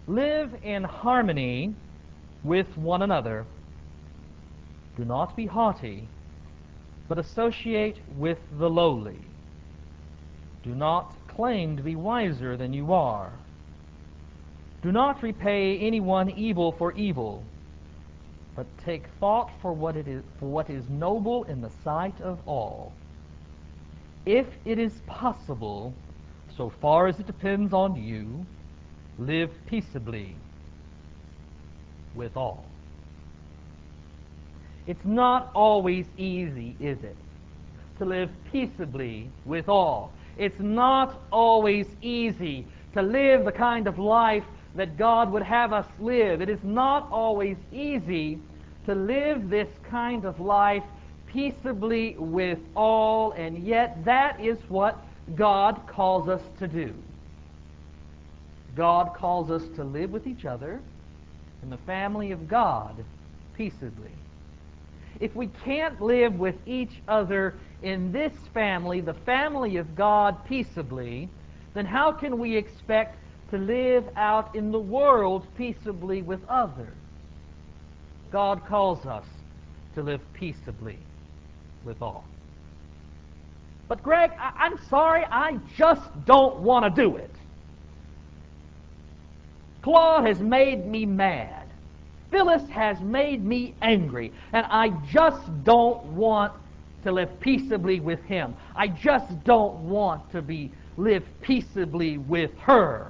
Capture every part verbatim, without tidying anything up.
Live in harmony with one another. Do not be haughty, but associate with the lowly. Do not claim to be wiser than you are. Do not repay anyone evil for evil, but take thought for what it is, for what is noble in the sight of all. If it is possible, so far as it depends on you, live peaceably with all. It's not always easy, is it, to live peaceably with all? It's not always easy to live the kind of life that God would have us live. It is not always easy to live this kind of life peaceably with all, and yet that is what God calls us to do. God calls us to live with each other in the family of God peaceably. If we can't live with each other in this family, the family of God, peaceably, then how can we expect to live out in the world peaceably with others? God calls us to live peaceably with all. But Greg, I- I'm sorry, I just don't want to do it. Claude has made me mad. Phyllis has made me angry, and I just don't want to live peaceably with him. I just don't want to be live peaceably with her.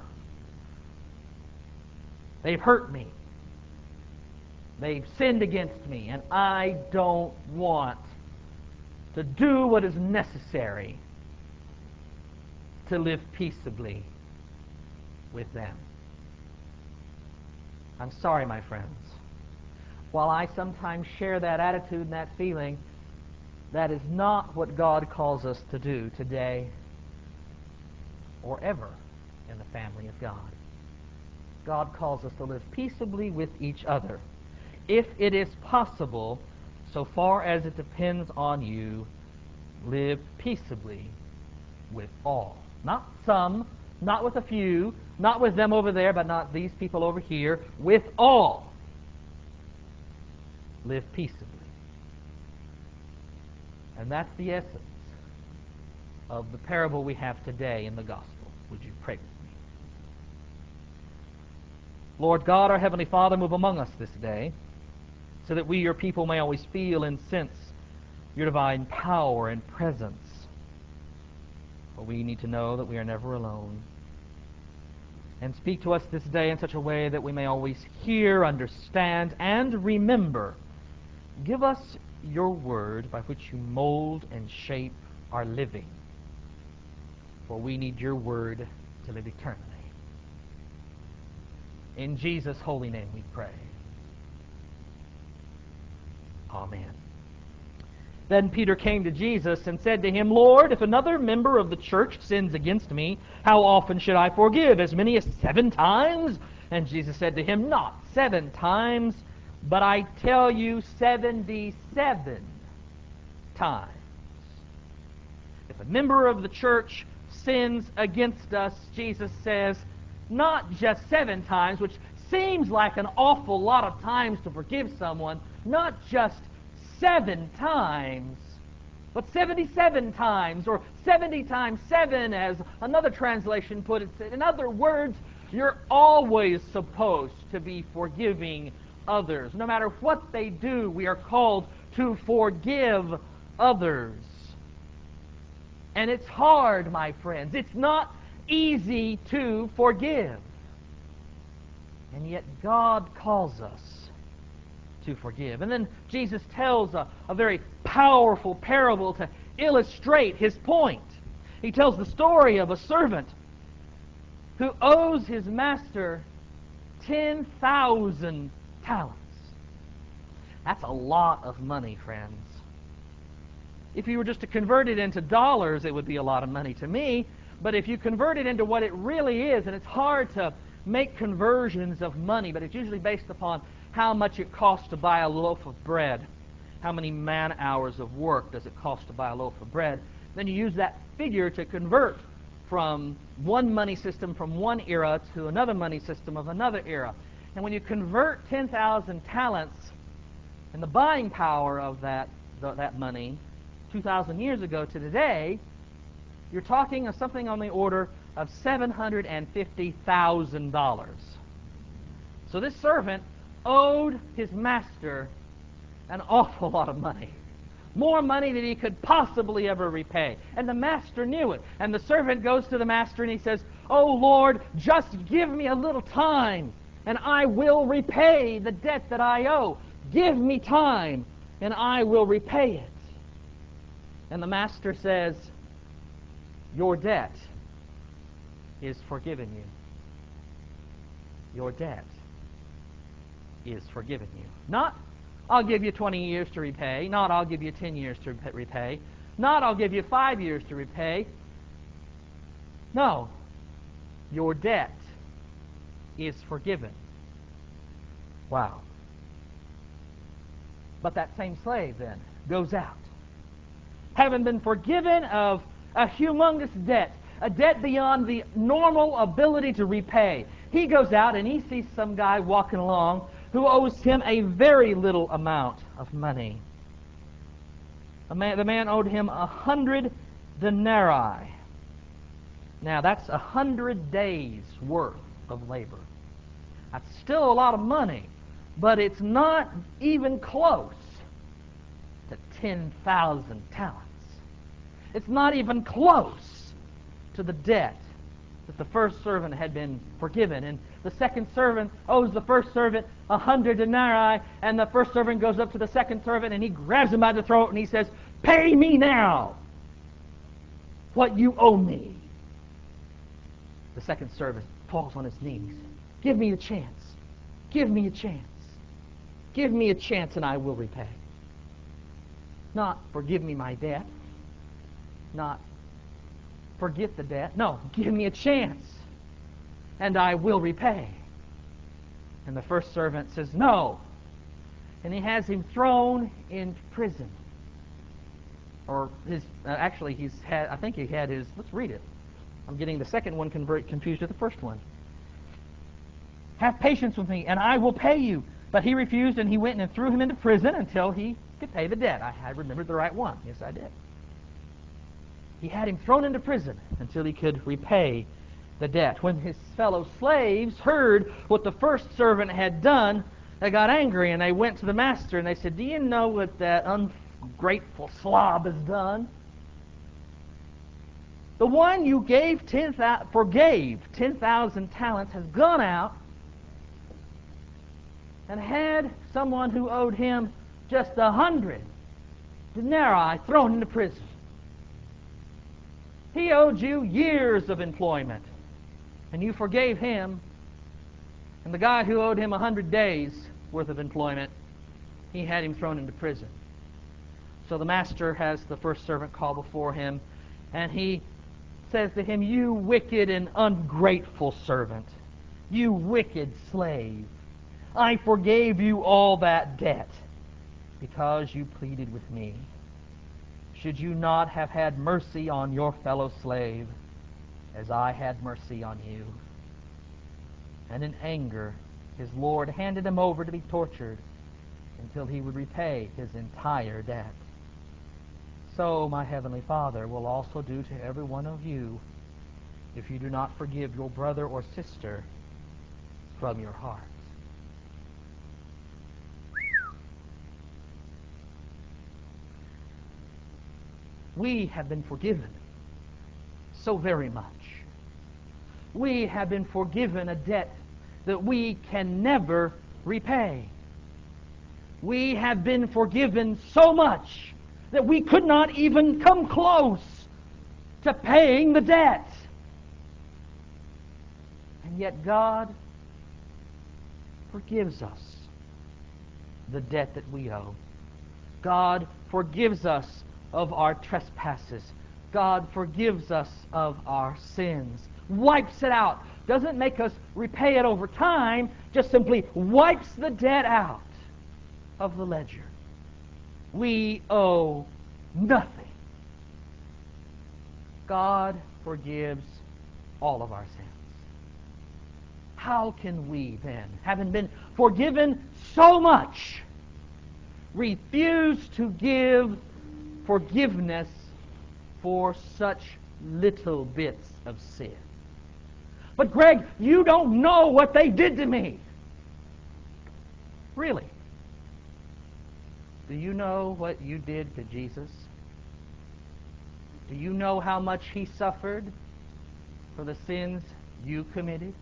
They've hurt me. They've sinned against me, and I don't want to do what is necessary to live peaceably with them. I'm sorry, my friends. While I sometimes share that attitude and that feeling, that is not what God calls us to do today or ever in the family of God. God calls us to live peaceably with each other. If it is possible, so far as it depends on you, live peaceably with all. Not some, not with a few, not with them over there, but not these people over here. With all, live peaceably. And that's the essence of the parable we have today in the gospel. Would you pray with me? Lord God, our Heavenly Father, move among us this day so that we, your people, may always feel and sense your divine power and presence. For we need to know that we are never alone. And speak to us this day in such a way that we may always hear, understand, and remember. Give us your word by which you mold and shape our living. For we need your word to live eternally. In Jesus' holy name we pray. Amen. Then Peter came to Jesus and said to him, Lord, if another member of the church sins against me, how often should I forgive? As many as seven times? And Jesus said to him, not seven times, but I tell you seventy-seven times. If a member of the church sins against us, Jesus says, not just seven times, which seems like an awful lot of times to forgive someone, not just seven times, but seventy-seven times, or seventy times seven, as another translation put it. In other words, you're always supposed to be forgiving others. No matter what they do, we are called to forgive others. And it's hard, my friends. It's not easy to forgive. And yet God calls us to forgive. And then Jesus tells a, a very powerful parable to illustrate his point. He tells the story of a servant who owes his master ten thousand talents. That's a lot of money, friends. If you were just to convert it into dollars, it would be a lot of money to me. But if you convert it into what it really is, and it's hard to make conversions of money, but it's usually based upon how much it costs to buy a loaf of bread. How many man-hours of work does it cost to buy a loaf of bread? Then you use that figure to convert from one money system from one era to another money system of another era. And when you convert ten thousand talents and the buying power of that, the, that money two thousand years ago to today, you're talking of something on the order of seven hundred fifty thousand dollars. So this servant owed his master an awful lot of money. More money than he could possibly ever repay. And the master knew it. And the servant goes to the master and he says, "Oh Lord, just give me a little time, and I will repay the debt that I owe. Give me time, and I will repay it." And the master says, "Your debt is forgiven you. Your debt is forgiven you." Not, "I'll give you twenty years to repay." Not, "I'll give you ten years to repay." Not, "I'll give you five years to repay." No. Your debt is forgiven. Wow. But that same slave then goes out, having been forgiven of a humongous debt, a debt beyond the normal ability to repay. He goes out and he sees some guy walking along who owes him a very little amount of money. A man, the man owed him a hundred denarii. Now that's a hundred days' worth of labor. That's still a lot of money, but it's not even close to ten thousand talents. It's not even close to the debt that the first servant had been forgiven. And the second servant owes the first servant a hundred denarii, and the first servant goes up to the second servant and he grabs him by the throat and he says, "Pay me now what you owe me." The second servant falls on his knees. "Give me a chance. Give me a chance. Give me a chance and I will repay." Not, "Forgive me my debt." Not, "Forget the debt." No, "Give me a chance and I will repay." And the first servant says, "No." And he has him thrown in prison. Or his, uh, actually, he's had, I think he had his, let's read it. I'm getting the second one convert, confused with the first one. "Have patience with me and I will pay you." But he refused, and he went and threw him into prison until he could pay the debt. I, I remembered the right one. Yes, I did. He had him thrown into prison until he could repay the debt. When his fellow slaves heard what the first servant had done, they got angry and they went to the master and they said, "Do you know what that ungrateful slob has done? The one you gave ten thousand, forgave ten thousand talents has gone out and had someone who owed him just a hundred denarii thrown into prison. He owed you years of employment, and you forgave him. And the guy who owed him a hundred days worth of employment, he had him thrown into prison." So the master has the first servant call before him, and he says to him, "You wicked and ungrateful servant, you wicked slave, I forgave you all that debt because you pleaded with me. Should you not have had mercy on your fellow slave as I had mercy on you?" And in anger, his Lord handed him over to be tortured until he would repay his entire debt. So my Heavenly Father will also do to every one of you if you do not forgive your brother or sister from your heart. We have been forgiven so very much. We have been forgiven a debt that we can never repay. We have been forgiven so much that we could not even come close to paying the debt. And yet God forgives us the debt that we owe. God forgives us of our trespasses. God forgives us of our sins. Wipes it out. Doesn't make us repay it over time, just simply wipes the debt out of the ledger. We owe nothing. God forgives all of our sins. How can we then, having been forgiven so much, refuse to give forgiveness for such little bits of sin? But Greg, you don't know what they did to me. Really? Do you know what you did to Jesus? Do you know how much He suffered for the sins you committed?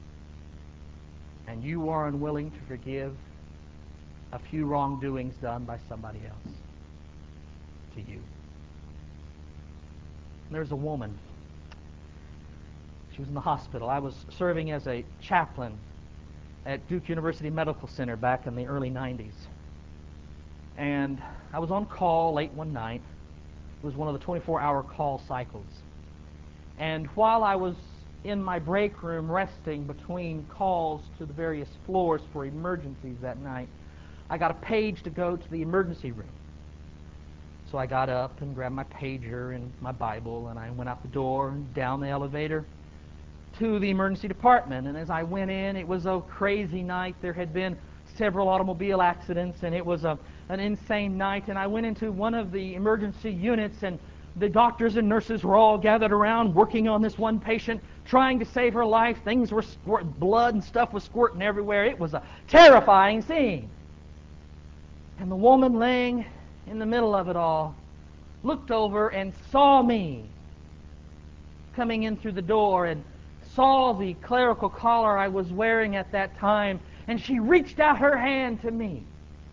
And you are unwilling to forgive a few wrongdoings done by somebody else to you. There's a woman. She was in the hospital. I was serving as a chaplain at Duke University Medical Center back in the early nineties. And I was on call late one night. It was one of the twenty-four hour call cycles. And while I was in my break room resting between calls to the various floors for emergencies that night, I got a page to go to the emergency room. So I got up and grabbed my pager and my Bible, and I went out the door and down the elevator to the emergency department. And as I went in, it was a crazy night. There had been several automobile accidents, and it was a, an insane night. And I went into one of the emergency units, and the doctors and nurses were all gathered around working on this one patient, trying to save her life. Things were squirt, blood and stuff was squirting everywhere. It was a terrifying scene. And the woman laying in the middle of it all looked over and saw me coming in through the door and saw the clerical collar I was wearing at that time, and she reached out her hand to me.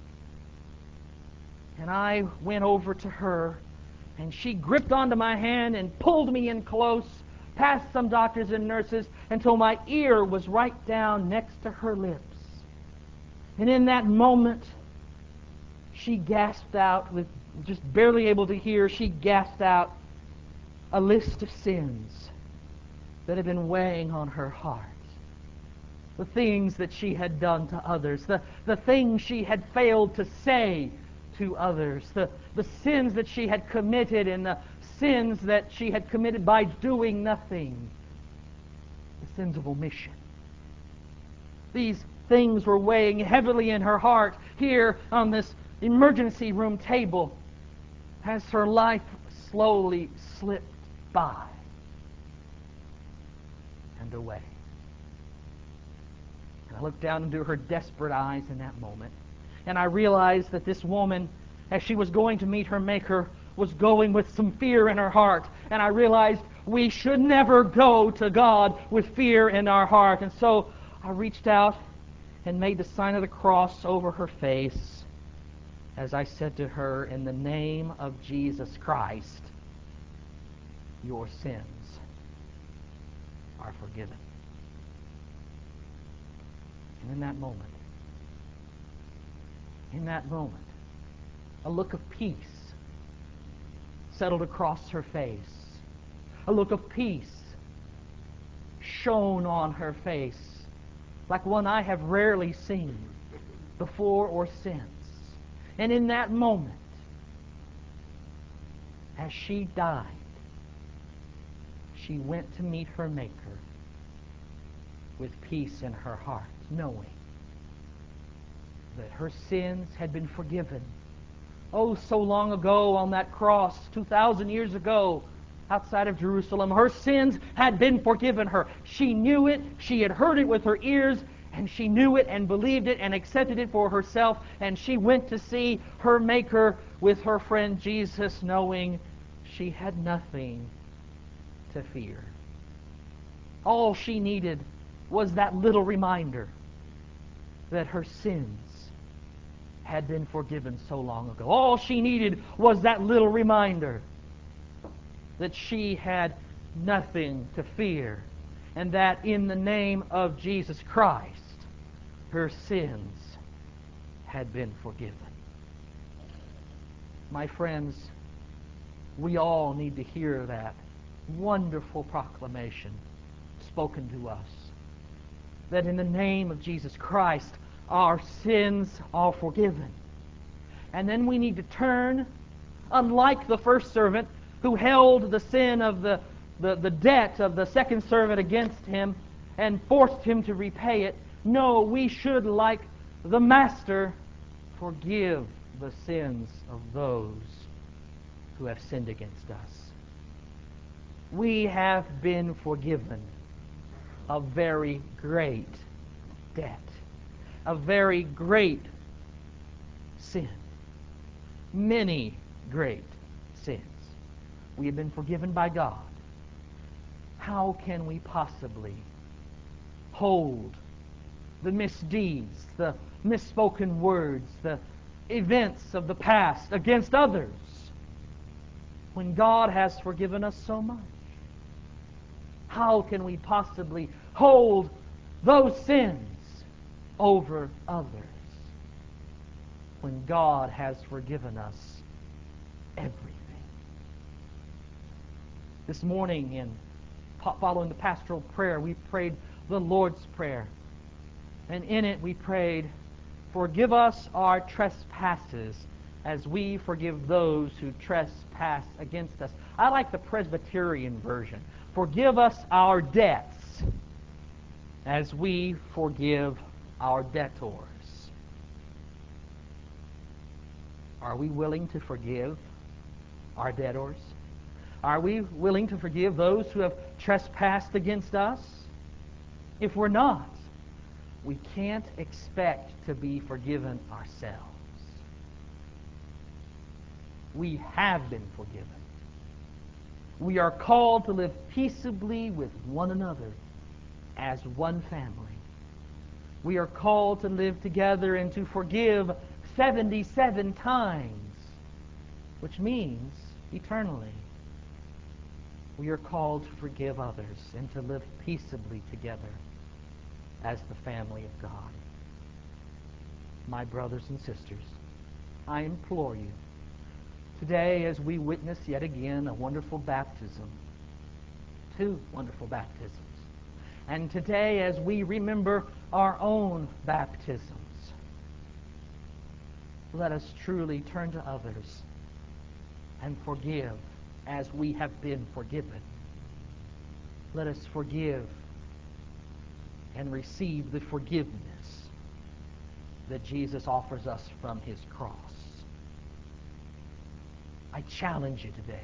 And I went over to her, and she gripped onto my hand and pulled me in close, past some doctors and nurses, until my ear was right down next to her lips. And in that moment, she gasped out, with just barely able to hear, she gasped out a list of sins that had been weighing on her heart. The things that she had done to others, the, the things she had failed to say to others, the, the sins that she had committed and the sins that she had committed by doing nothing, the sins of omission. These things were weighing heavily in her heart here on this emergency room table as her life slowly slipped by and away. And I looked down into her desperate eyes in that moment, and I realized that this woman, as she was going to meet her Maker, was going with some fear in her heart. And I realized we should never go to God with fear in our heart. And so I reached out and made the sign of the cross over her face as I said to her, in the name of Jesus Christ, your sins are forgiven. And in that moment, in that moment, a look of peace settled across her face. A look of peace shone on her face, like one I have rarely seen before or since. And in that moment, as she died, she went to meet her Maker with peace in her heart, knowing that her sins had been forgiven. Oh, so long ago on that cross, two thousand years ago, outside of Jerusalem, her sins had been forgiven her. She knew it, she had heard it with her ears, and she knew it and believed it and accepted it for herself, and she went to see her Maker with her friend Jesus, knowing she had nothing to fear. All she needed was that little reminder that her sins had been forgiven so long ago. All she needed was that little reminder that she had nothing to fear, and that in the name of Jesus Christ, her sins had been forgiven. My friends, we all need to hear that wonderful proclamation spoken to us, that in the name of Jesus Christ, our sins are forgiven. And then we need to turn, unlike the first servant who held the sin of the the, the debt of the second servant against him and forced him to repay it. No, we should, like the master, forgive the sins of those who have sinned against us. We have been forgiven a very great debt, a very great sin, many great sins. We have been forgiven by God. How can we possibly hold the misdeeds, the misspoken words, the events of the past against others when God has forgiven us so much? How can we possibly hold those sins over others when God has forgiven us everything? This morning, in following the pastoral prayer, we prayed the Lord's Prayer. And in it we prayed, "Forgive us our trespasses as we forgive those who trespass against us." I like the Presbyterian version. "Forgive us our debts as we forgive our debtors." Are we willing to forgive our debtors? Are we willing to forgive those who have trespassed against us? If we're not, we can't expect to be forgiven ourselves. We have been forgiven. We are called to live peaceably with one another as one family. We are called to live together and to forgive seventy-seven times, which means eternally. We are called to forgive others and to live peaceably together as the family of God. My brothers and sisters, I implore you, today as we witness yet again a wonderful baptism, two wonderful baptisms, and today as we remember our own baptisms, let us truly turn to others and forgive as we have been forgiven. Let us forgive and receive the forgiveness that Jesus offers us from His cross. I challenge you today.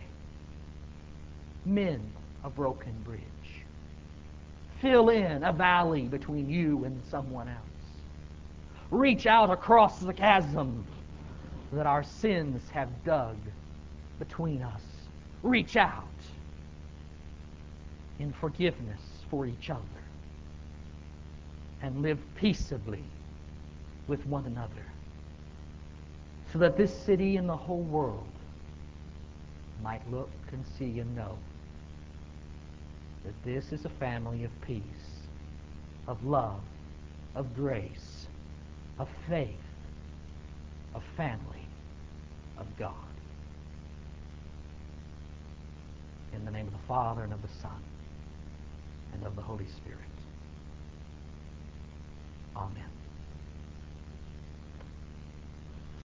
Mend a broken bridge. Fill in a valley between you and someone else. Reach out across the chasm that our sins have dug between us. Reach out in forgiveness for each other and live peaceably with one another so that this city and the whole world might look and see and know that this is a family of peace, of love, of grace, of faith, a family of God. In the name of the Father, and of the Son, and of the Holy Spirit. Amen.